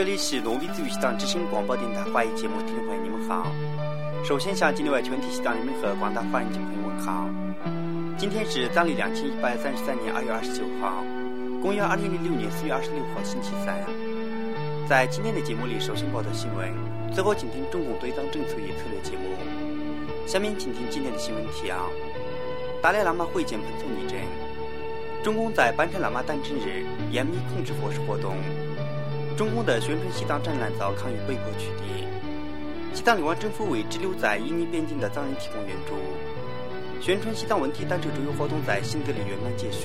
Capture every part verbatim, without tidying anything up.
这里是诺维兹语西藏之声广播电台华语节目，听众朋友你们好。首先向境内外全体西藏人民和广大华人朋友问好。今天是藏历两千一百三十三年二月二十九号，公元二零零六年四月二十六号星期三。在今天的节目里，首先报道新闻，最后请听中共对藏政策与策略节目。下面请听今天的新闻提要：达赖喇嘛会见彭措尼真，中共在班禅喇嘛诞辰日严密控制佛事活动，中共的宣传西藏展览遭抗议被迫取缔，西藏流亡政府为滞留在印尼边境的藏人提供援助，宣传西藏问题单车周游活动在新德里圆满结束。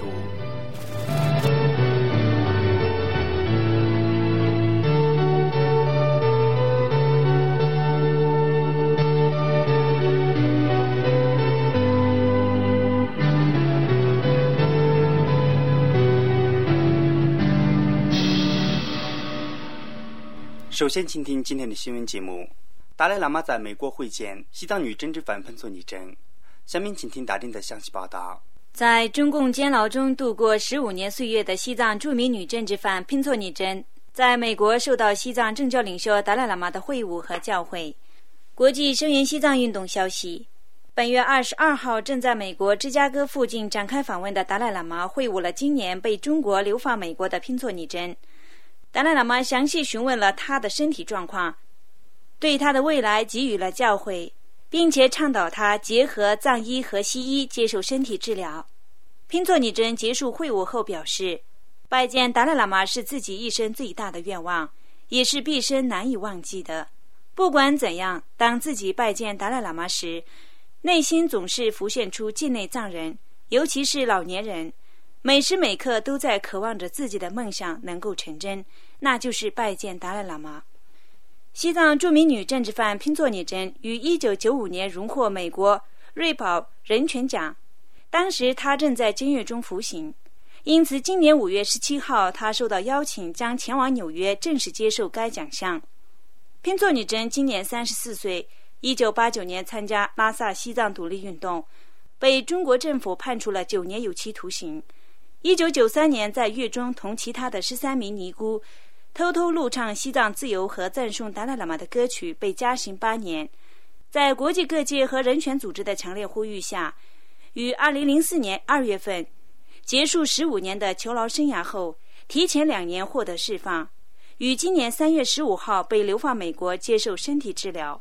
首先请听今天的新闻节目。达赖喇嘛在美国会见西藏女政治犯彭措尼真，下面请听大丁的详细报道。 在中共监牢中度过十五年岁月的西藏著名女政治犯彭措尼真，在美国受到西藏政教领袖达赖喇嘛的会晤和教诲。国际声援西藏运动消息，本月二十二号正在美国芝加哥附近展开访问的达赖喇嘛会晤了今年被中国流放美国的彭措尼真。达赖喇嘛详细询问了他的身体状况，对他的未来给予了教诲，并且倡导他结合藏医和西医接受身体治疗。彭措尼真结束会晤后表示，拜见达赖喇嘛是自己一生最大的愿望，也是毕生难以忘记的。不管怎样，当自己拜见达赖喇嘛时，内心总是浮现出境内藏人，尤其是老年人，每时每刻都在渴望着自己的梦想能够成真，那就是拜见达赖喇嘛。西藏著名女政治犯彭措尼真于一九九五年荣获美国瑞宝人权奖，当时她正在监狱中服刑，因此今年五月十七号她受到邀请将前往纽约正式接受该奖项。彭措尼真今年三十四岁，一九八九年参加拉萨西藏独立运动，被中国政府判处了九年有期徒刑。一九九三年在狱中同其他的十三名尼姑偷偷录唱西藏自由和赞颂达赖喇嘛的歌曲，被加刑八年。在国际各界和人权组织的强烈呼吁下，于二零零四年二月份结束十五年的囚牢生涯后，提前两年获得释放，于今年三月十五号被流放美国接受身体治疗。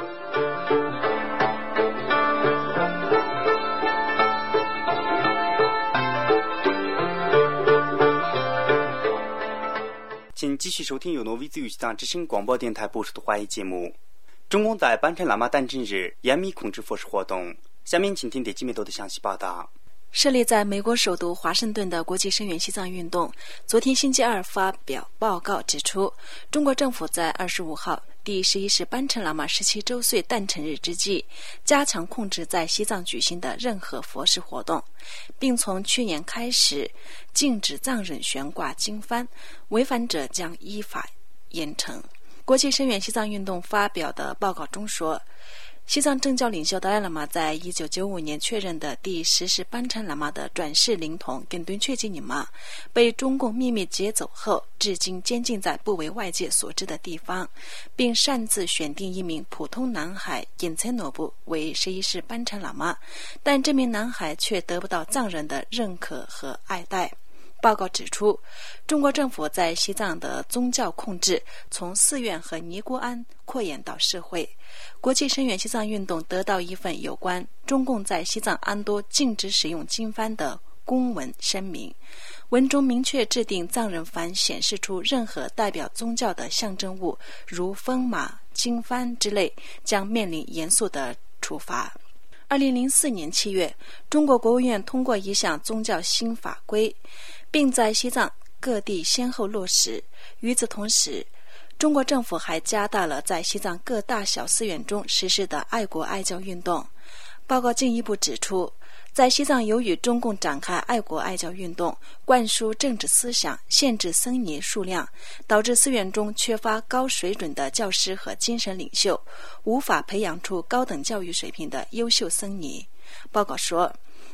请继续收听由诺维兹语西藏之声广播电台播出的华语节目。中共在班禅喇嘛诞辰日严密控制佛事活动，下面请听点击面多的详细报道。 设立在美国首都华盛顿的国际声援西藏运动昨天星期二发表报告指出，中国政府在二十五号第十一世班禅喇嘛十七周岁诞辰日之际，加强控制在西藏举行的任何佛事活动，并从去年开始禁止藏人悬挂经幡，违反者将依法严惩。国际声援西藏运动发表的报告中说，西藏政教领袖达赖喇嘛在一九九五年确认的第十世班禅喇嘛的转世灵童跟敦确基尼玛被中共秘密劫走后，至今监禁在不为外界所知的地方，并擅自选定一名普通男孩隐才诺布为十一世班禅喇嘛，但这名男孩却得不到藏人的认可和爱戴。报告指出，中国政府在西藏的宗教控制从寺院和尼姑庵扩延到社会。国际声援西藏运动得到一份有关中共在西藏安多禁止使用经幡的公文声明，文中明确制定藏人凡显示出任何代表宗教的象征物，如风马、经幡之类，将面临严肃的处罚。二零零四年七月，中国国务院通过一项宗教新法规，并在西藏各地先后落实。与此同时，中国政府还加大了在西藏各大小寺院中实施的爱国爱教运动。报告进一步指出，在西藏由于中共展开爱国爱教运动，灌输政治思想，限制僧尼数量，导致寺院中缺乏高水准的教师和精神领袖，无法培养出高等教育水平的优秀僧尼。报告说，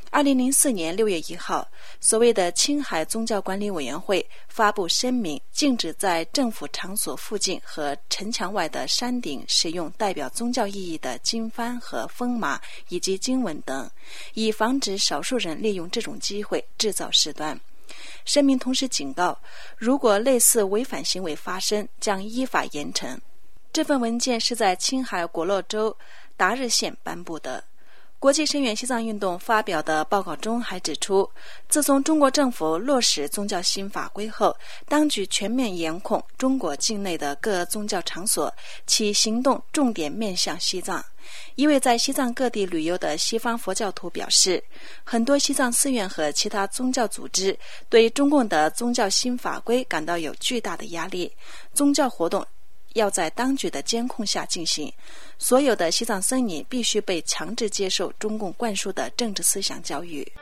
二零零四年六月一号，所谓的青海宗教管理委员会发布声明，禁止在政府场所附近和城墙外的山顶使用代表宗教意义的经幡和风马以及经文等，以防止少数人利用这种机会制造事端。声明同时警告，如果类似违反行为发生，将依法严惩。这份文件是在青海果洛州达日县颁布的。国际声援西藏运动发表的报告中还指出，自从中国政府落实宗教新法规后，当局全面严控中国境内的各宗教场所，其行动重点面向西藏。一位在西藏各地旅游的西方佛教徒表示，很多西藏寺院和其他宗教组织对中共的宗教新法规感到有巨大的压力，宗教活动要在当局的监控下进行，所有的西藏僧尼必须被强制接受中共灌输的政治思想教育。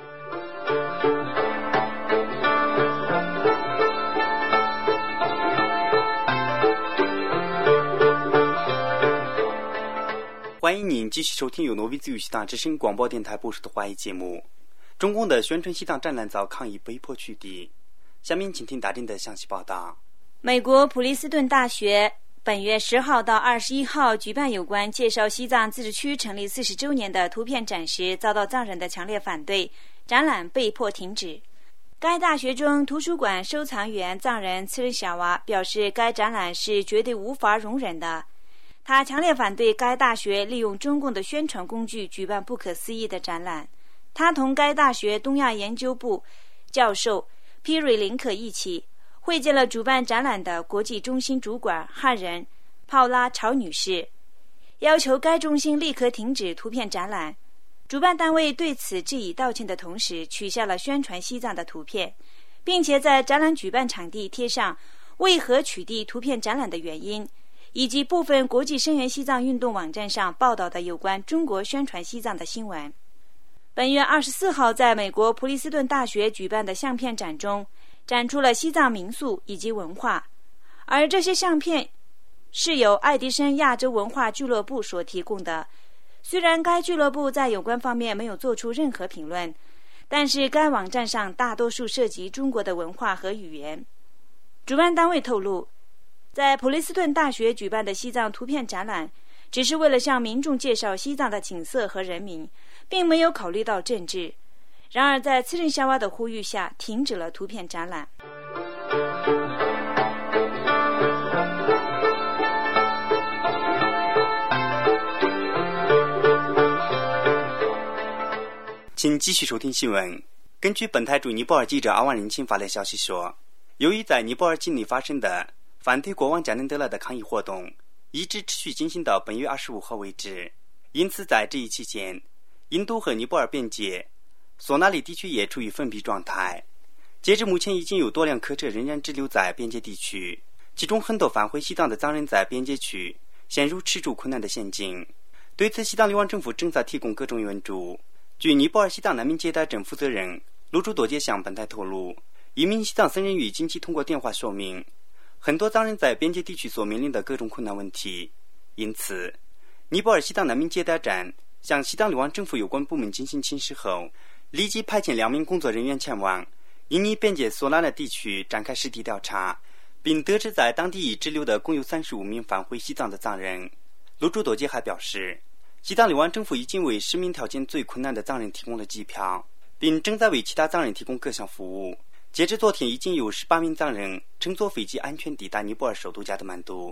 欢迎您继续收听由挪威自由西藏之声广播电台播出的华语节目。中共的宣传西藏展览遭抗议被迫取缔。下面请听大典的详细报道。 美国普林斯顿大学本月十号到二十一号举办有关介绍西藏自治区成立四十周年的图片展示，遭到藏人的强烈反对，展览被迫停止。该大学中图书馆收藏员藏人次日小娃表示，该展览是绝对无法容忍的。他强烈反对该大学利用中共的宣传工具举办不可思议的展览。他同该大学东亚研究部教授皮瑞林克一起会见了主办展览的国际中心主管汉人泡拉朝女士，要求该中心立刻停止图片展览。主办单位对此致以道歉的同时，取消了宣传西藏的图片，并且在展览举办场地贴上为何取缔图片展览的原因，以及部分国际声援西藏运动网站上报道的有关中国宣传西藏的新闻。本月二十四号在美国普林斯顿大学举办的相片展中，展出了西藏民俗以及文化，而这些相片是由爱迪生亚洲文化俱乐部所提供的。虽然该俱乐部在有关方面没有做出任何评论，但是该网站上大多数涉及中国的文化和语言。主办单位透露，在普林斯顿大学举办的西藏图片展览只是为了向民众介绍西藏的景色和人民，并没有考虑到政治。然而在次日夏娃的呼吁下，停止了图片展览。 请继续收听新闻。根据本台驻尼泊尔记者阿万人清发的消息说，由于在尼泊尔境内发生的反对国王贾能德勒的抗议活动一直持续进行到本月二十五号为止，因此在这一期间，印度和尼泊尔边界索那里地区也处于封闭状态。截至目前，已经有多辆客车仍然滞留在边界地区，其中很多返回西藏的藏人在边界区陷入吃住困难的陷阱。对此，西藏流亡政府正在提供各种援助。据尼泊尔西藏难民接待镇负责人卢朱多杰向本台透露，一名西藏僧人与近期通过电话说明，很多藏人在边界地区所面临的各种困难问题。因此，尼泊尔西藏难民接待站向西藏流亡政府有关部门进行请示后，立即派遣两名工作人员前往印尼边界索那拉地区展开实地调查，并得知在当地已滞留的共有三十五名返回西藏的藏人。卢朱多杰还表示，西藏流亡政府已经为市民条件最困难的藏人提供了机票，并正在为其他藏人提供各项服务。截至昨天，已经有十八名藏人乘坐飞机安全抵达尼泊尔首都加德满都。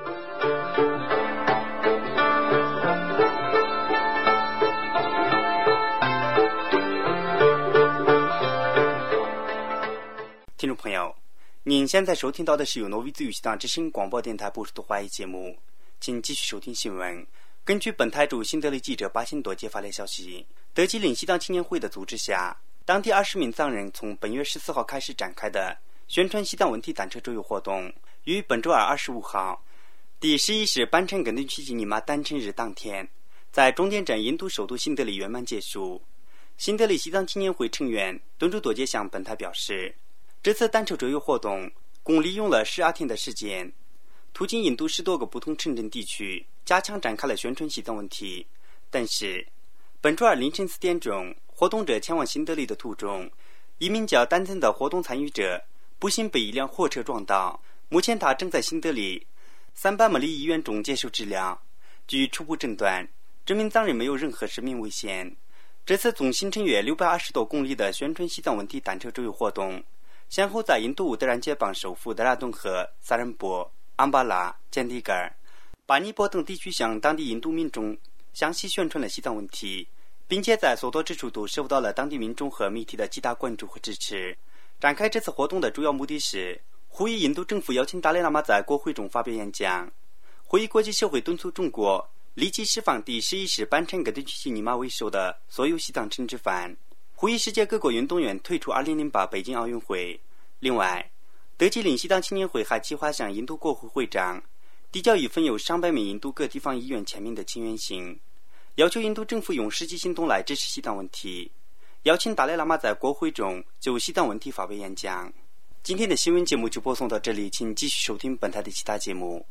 听众朋友，您现在收听到的是由挪威自由西藏之声广播电台播出的华语节目，请继续收听新闻。根据本台驻新德里记者巴辛多揭发的消息，德吉岭西藏青年会的组织下，当地二十名藏人从本月十四号开始展开的宣传西藏问题单车周游活动，于本周二二十五号第十一世班城根顿奇吉尼玛诞辰日当天，在终点站印度首都新德里圆满结束。新德里西藏青年会成员敦珠多杰向本台表示，这次单车周游活动共利用了十二天的时间，途经印度十多个不同城镇地区，加强展开了宣传西藏问题。但是本周二凌晨四点钟，活动者前往新德里的途中，一名叫丹森的活动参与者不幸被一辆货车撞倒，目前他正在新德里三百马里医院中接受治疗。据初步诊断，这名藏人没有任何生命危险。这次总行程约六百二十多公里的宣传西藏问题单车周游活动，先后在印度乌德兰杰邦首府德拉顿和萨仁波、安巴拉、坚迪格尔、巴尼泊等地区向当地印度民众详细宣传了西藏问题，并且在所到之处都受到了当地民众和媒体的极大关注和支持。展开这次活动的主要目的是呼吁印度政府邀请达赖喇嘛在国会中发表演讲，呼吁国际社会敦促中国立即释放第十一世班禅格德曲西尼玛为首的所有西藏政治犯，呼吁世界各国运动员退出二零零八北京奥运会。另外，德吉林西藏青年会还计划向印度国会会长递交一份有上百名印度各地方议员签名的请愿信，要求印度政府用实际行动来支持西藏问题，邀请达赖喇嘛在国会中就西藏问题发表演讲。今天的新闻节目就播送到这里，请继续收听本台的其他节目。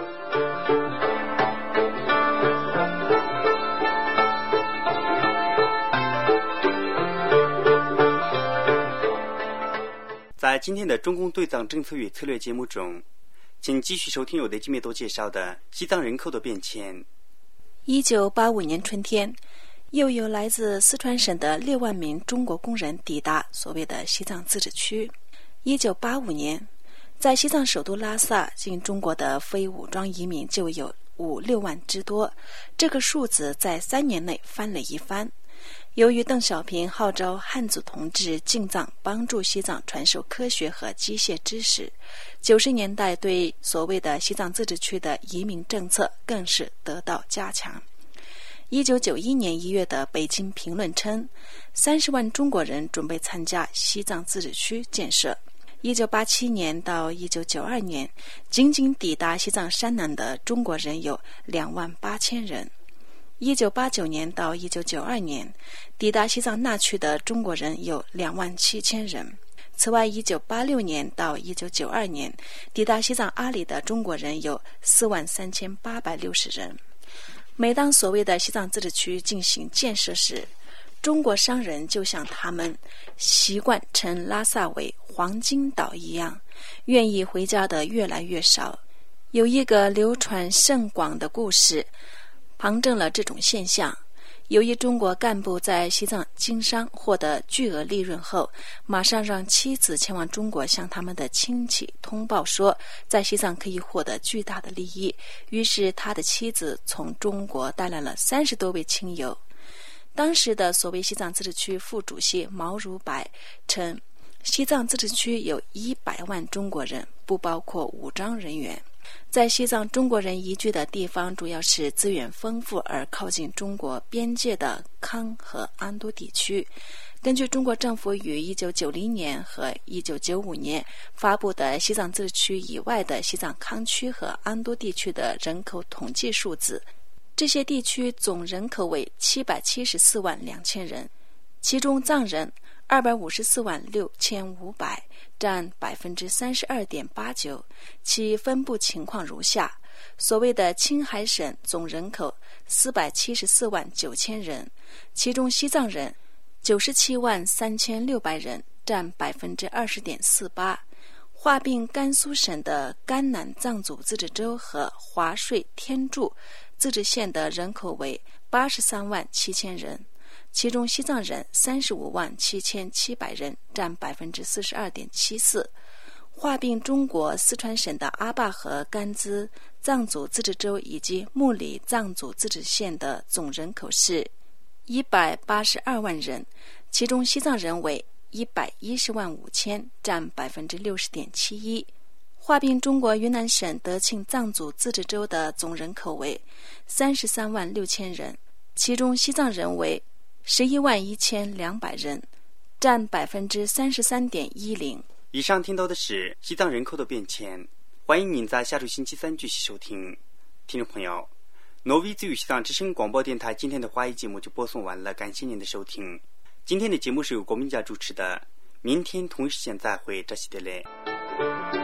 在今天的中共对藏政策与策略节目中，请继续收听由雷吉梅多介绍的西藏人口的变迁。 一九八五年春天，又有来自四川省的六万名中国工人抵达所谓的西藏自治区。一九八五年，在西藏首都拉萨进中国的非武装移民就有五六万之多，这个数字在三年内翻了一番。由于邓小平号召汉族同志进藏，帮助西藏传授科学和机械知识，九十年代对所谓的西藏自治区的移民政策更是得到加强。一九九一年一月的北京评论称，三十万中国人准备参加西藏自治区建设。一九八七年到一九九二年，仅仅抵达西藏山南的中国人有两万八千人。一九八九年到一九九二年，抵达西藏那区的中国人有两万七千人。此外，一九八六年到一九九二年，抵达西藏阿里的中国人有四万三千八百六十人。每当所谓的西藏自治区进行建设时，中国商人就像他们习惯称拉萨为黄金岛一样，愿意回家的越来越少。有一个流传甚广的故事旁证了这种现象。有一中国干部在西藏经商获得巨额利润后，马上让妻子前往中国向他们的亲戚通报说在西藏可以获得巨大的利益，于是他的妻子从中国带来了三十多位亲友。当时的所谓西藏自治区副主席毛如白称，西藏自治区有一百万中国人，不包括武装人员。在西藏中国人移居的地方主要是资源丰富而靠近中国边界的康和安都地区。根据中国政府于一九九零年和一九九五年发布的西藏自治区以外的西藏康区和安都地区的人口统计数字，这些地区总人口为七百七十四万两千人，其中藏人二百五十四万六千五百，占百分之三十二点八九。其分布情况如下：所谓的青海省总人口四百七十四万九千人，其中西藏人九十七万三千六百人，占百分之二十点四八。划并甘肃省的甘南藏族自治州和华税天柱自治县的人口为八十三万七千人，其中西藏人三十五万七千七百人，占百分之四十二点七四。划并中国四川省的阿坝和甘孜藏族自治州以及木里藏族自治县的总人口是一百八十二万人，其中西藏人为一百一十万五千，占百分之六十点七一。划并中国云南省德庆藏族自治州的总人口为三十三万六千人，其中西藏人为十一万一千两百人，占百分之三十三点一零。 以上听到的是西藏人口的变迁，欢迎您在下周星期三继续收听。听众朋友，挪威自由西藏之声广播电台今天的华语节目就播送完了，感谢您的收听。今天的节目是由国民家主持的，明天同一时间再会，这是的嘞。